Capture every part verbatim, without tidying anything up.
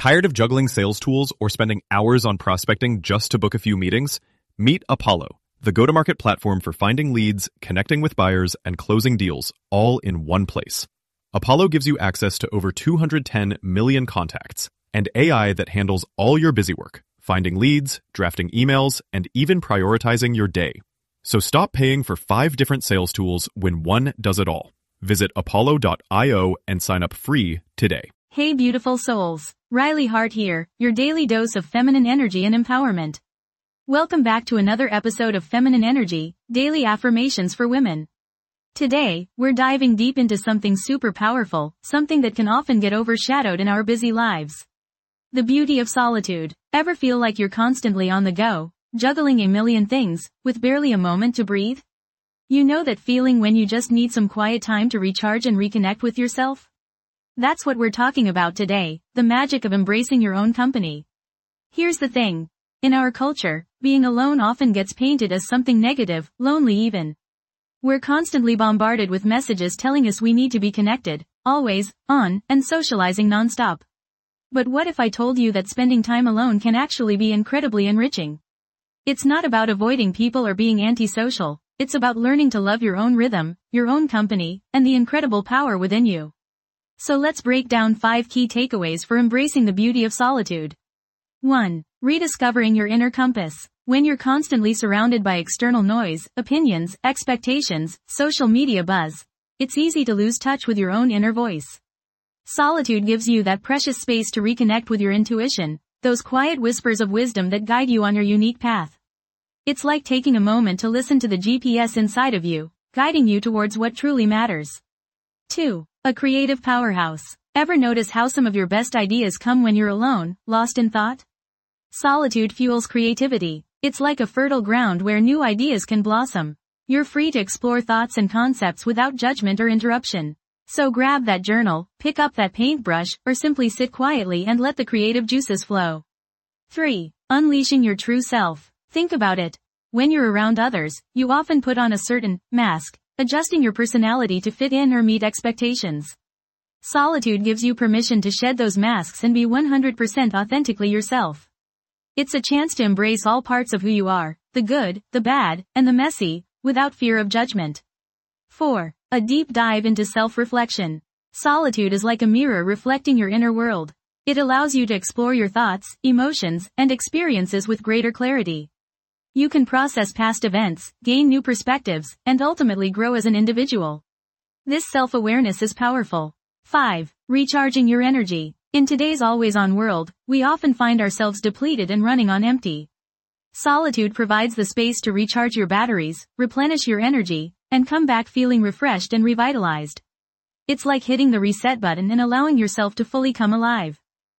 Tired of juggling sales tools or spending hours on prospecting just to book a few meetings? Meet Apollo, the go-to-market platform for finding leads, connecting with buyers, and closing deals, all in one place. Apollo gives you access to over two hundred ten million contacts and A I that handles all your busy work, finding leads, drafting emails, and even prioritizing your day. So stop paying for five different sales tools when one does it all. Visit apollo dot io and sign up free today. Hey beautiful souls, Riley Hart here, your daily dose of feminine energy and empowerment. Welcome back to another episode of Feminine Energy, Daily Affirmations for Women. Today, we're diving deep into something super powerful, something that can often get overshadowed in our busy lives. The beauty of solitude. Ever feel like you're constantly on the go, juggling a million things, with barely a moment to breathe? You know that feeling when you just need some quiet time to recharge and reconnect with yourself? That's what we're talking about today, the magic of embracing your own company. Here's the thing. In our culture, being alone often gets painted as something negative, lonely even. We're constantly bombarded with messages telling us we need to be connected, always, on, and socializing nonstop. But what if I told you that spending time alone can actually be incredibly enriching? It's not about avoiding people or being antisocial, it's about learning to love your own rhythm, your own company, and the incredible power within you. So let's break down five key takeaways for embracing the beauty of solitude. one. Rediscovering your inner compass. When you're constantly surrounded by external noise, opinions, expectations, social media buzz, it's easy to lose touch with your own inner voice. Solitude gives you that precious space to reconnect with your intuition, those quiet whispers of wisdom that guide you on your unique path. It's like taking a moment to listen to the G P S inside of you, guiding you towards what truly matters. two. A creative powerhouse. Ever notice how some of your best ideas come when you're alone, lost in thought? Solitude fuels creativity. It's like a fertile ground where new ideas can blossom. You're free to explore thoughts and concepts without judgment or interruption. So grab that journal, pick up that paintbrush, or simply sit quietly and let the creative juices flow. three. Unleashing your true self. Think about it. When you're around others, you often put on a certain mask, adjusting your personality to fit in or meet expectations. Solitude gives you permission to shed those masks and be one hundred percent authentically yourself. It's a chance to embrace all parts of who you are, the good, the bad, and the messy, without fear of judgment. four. A deep dive into self-reflection. Solitude is like a mirror reflecting your inner world. It allows you to explore your thoughts, emotions, and experiences with greater clarity. You can process past events, gain new perspectives, and ultimately grow as an individual. This self-awareness is powerful. five. Recharging your energy. In today's always-on world, we often find ourselves depleted and running on empty. Solitude provides the space to recharge your batteries, replenish your energy, and come back feeling refreshed and revitalized. It's like hitting the reset button and allowing yourself to fully come alive.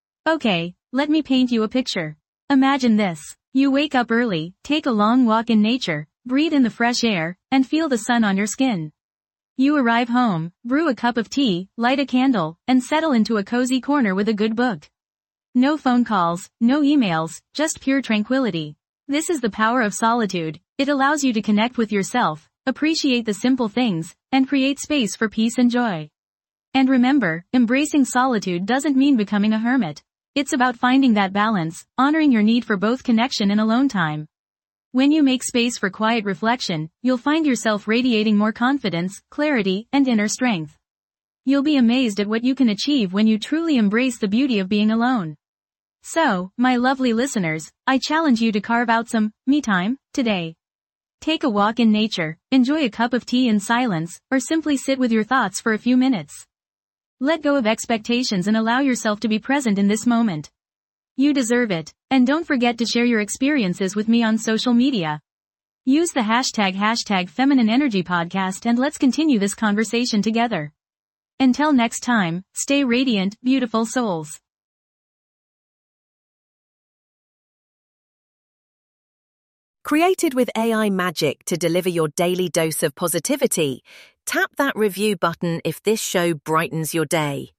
Okay, let me paint you a picture. Imagine this. You wake up early, take a long walk in nature, breathe in the fresh air, and feel the sun on your skin. You arrive home, brew a cup of tea, light a candle, and settle into a cozy corner with a good book. No phone calls, no emails, just pure tranquility. This is the power of solitude. It allows you to connect with yourself, appreciate the simple things, and create space for peace and joy. And remember, embracing solitude doesn't mean becoming a hermit. It's about finding that balance, honoring your need for both connection and alone time. When you make space for quiet reflection, you'll find yourself radiating more confidence, clarity, and inner strength. You'll be amazed at what you can achieve when you truly embrace the beauty of being alone. So, my lovely listeners, I challenge you to carve out some me time today. Take a walk in nature, enjoy a cup of tea in silence, or simply sit with your thoughts for a few minutes. Let go of expectations and allow yourself to be present in this moment. You deserve it, and don't forget to share your experiences with me on social media. Use the hashtag hashtag Feminine Energy Podcast and let's continue this conversation together. Until next time, stay radiant, beautiful souls. Created with A I magic to deliver your daily dose of positivity, tap that review button if this show brightens your day.